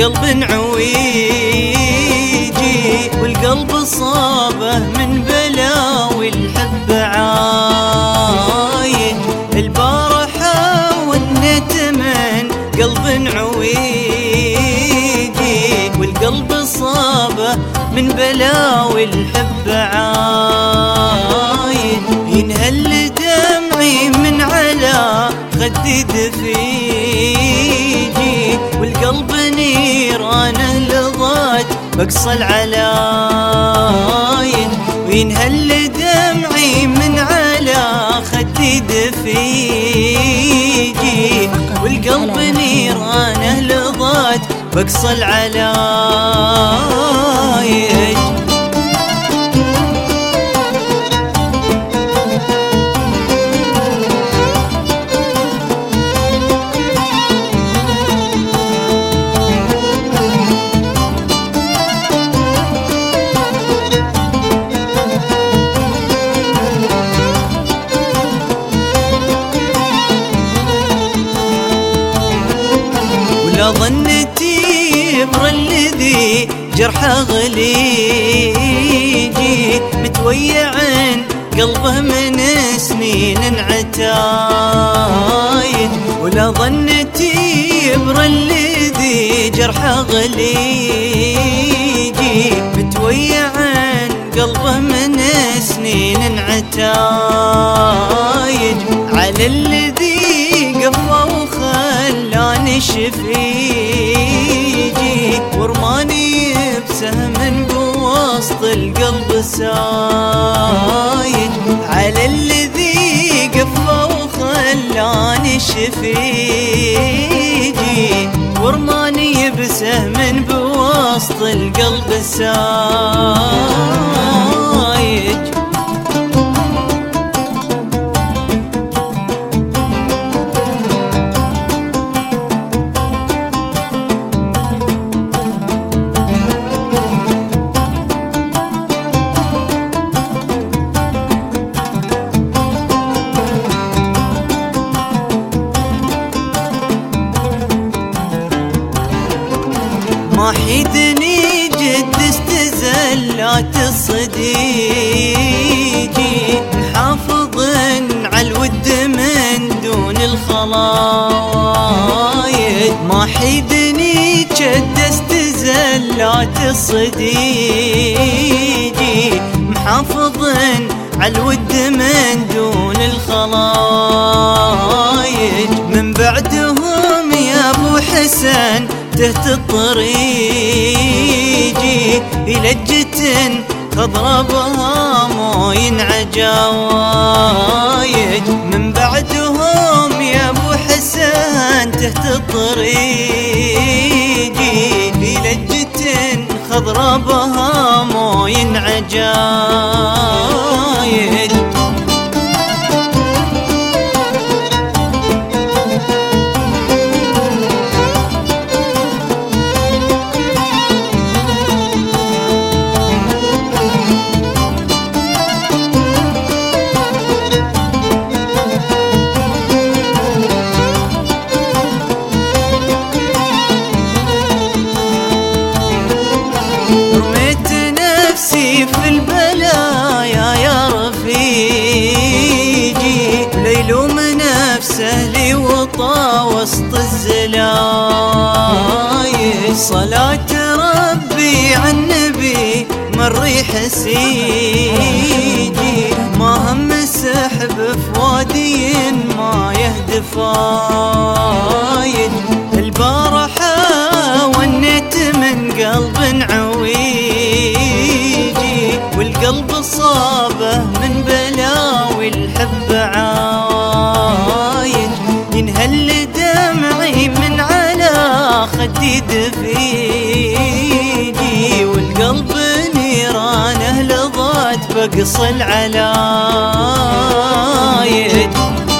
قلب عويجي، والقلب صابه من بلاوي الحب عايد. البارحة والنت من قلب عويجي، والقلب صابه من بلاوي الحب عايد. ينهل دمعي من على خدي دفيجي، والقلب نيرانه لضات بقصى العلايد. وينهل دمعي من على خدي دفيجي، والقلب نيرانه لضات بقصى العلايد. ولا ظنتي يبرى الذي جرحه غليجي، متويع قلبه من سنين عتايد. ولا ظنتي يبرى الذي جرحه غليجي، متويع قلبه من سنين عتايد. على الذي قفى وخلاني شفيجي، ورماني بسهم بوسط القلب سايد. على الذي قفى وخلاني شفيجي، ورماني بسهم بوسط القلب سايد. ما حيدني جد استزلات الصديجي، محافظ على الود من دون الخلايد. ما حيدني جد استزلات الصديجي، محافظ على الود من دون الخلايد. من بعدهم يا ابو حسن تهت الطريجي، لجة خضرا بها موين عجاوايد. من بعدهم يا ابو حسن تهت الطريجي، لجة خضرا بها موين عجايد. رميت نفسي في البلايا يا رفيجي، ليلوم نفسه لي وطا وسط الزلايد. صلاة ربي على النبي من ريح سيجي، ما هم سحب فوادي ما يهدف فايد. البارحة والنت من قلب عويجي، والقلب صابه من بلاوي الحب عايد. ينهل دمعي من على خدي دفيجي، والقلب نيرانه لضات بقص العلايد.